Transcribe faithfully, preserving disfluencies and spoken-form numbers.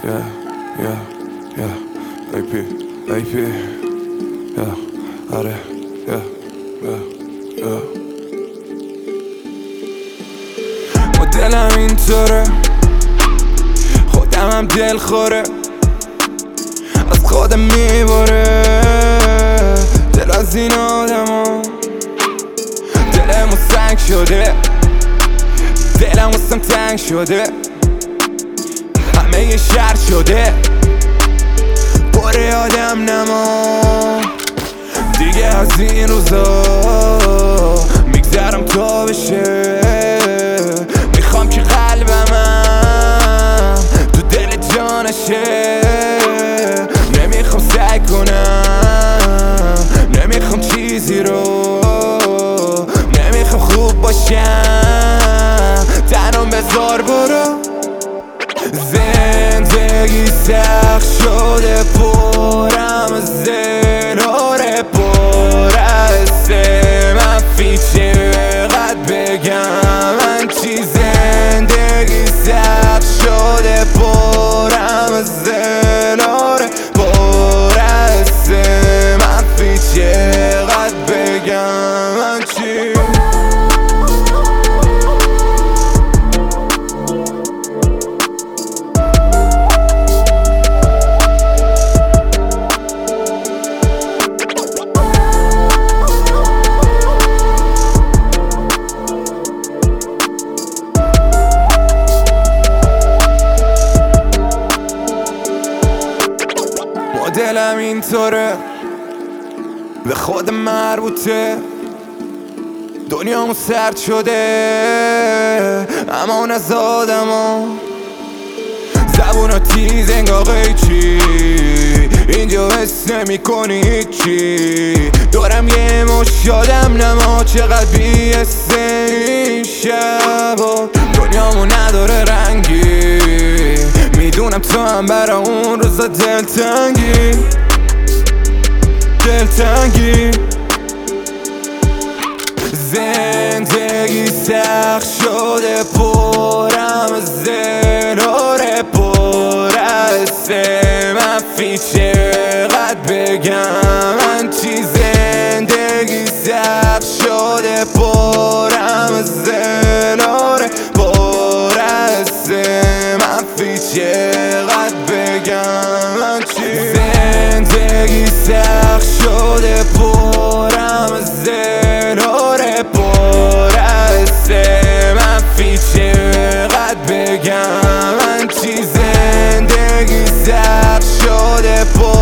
yeah, yeah, yeah. ای پی ای پی yeah. آره yeah, yeah, yeah. دلم اینطوره، خودم هم دل خوره، از خودم میباره دل از این آدم ها. دلمو سنگ شده، دلم واسم تنگ شده، همه یه شهر شده باره آدم نما. دیگه از این روزا میگذرم تا بشه، میخوام که قلبمم تو دل جانشه. نمیخوام سعی کنم، نمیخوام چیزی رو، نمیخوام خوب باشم، تنم بذار برو. زندگی سخت شده، پرم از زناره، پر از منفی، چقدر بگم من چی. زندگی سخت شده، پرم از زناره، پر از منفی، چقدر بگم من چی. دلم اینطوره، به خودم مربوطه، دنیامو سرد شده، امان از آدم ها. زبونا تیز انگار قیچی، اینجا حس نمی کنی هیچی. دورم یه مش یادم نما، چقدر بی حسه این شبا. دنیامو نداره رنگی، میدونم تو هم برا اون روزا دلتنگی، دلتنگی. زندگی سخت شده، پرم از زناره، پر از منفی، چقدر بگم من چی. زندگی سخت شده، پرم از زناره، پر از منفی، چقدر بگم من چی. زندگی سخت شده، پرم از زناره، پر از منفی، چقدر بگم من چی. زندگی سخت شده،